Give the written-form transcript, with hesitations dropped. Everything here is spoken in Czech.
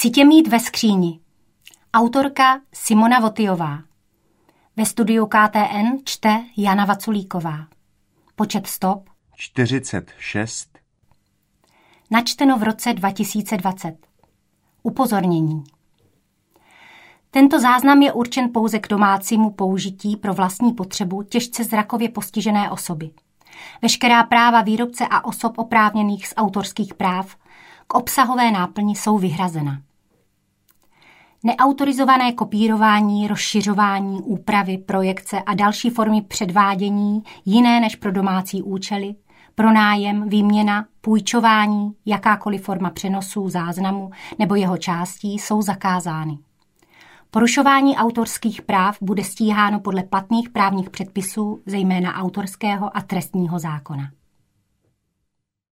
Chci tě mít ve skříni. Autorka Simona Votyová. Ve studiu KTN čte Jana Vaculíková. Počet stop 46. Načteno v roce 2020. Upozornění. Tento záznam je určen pouze k domácímu použití pro vlastní potřebu těžce zrakově postižené osoby. Veškerá práva výrobce a osob oprávněných z autorských práv k obsahové náplni jsou vyhrazena. Neautorizované kopírování, rozšiřování, úpravy, projekce a další formy předvádění jiné než pro domácí účely, pronájem, výměna, půjčování, jakákoliv forma přenosu, záznamu nebo jeho částí jsou zakázány. Porušování autorských práv bude stíháno podle platných právních předpisů, zejména autorského a trestního zákona.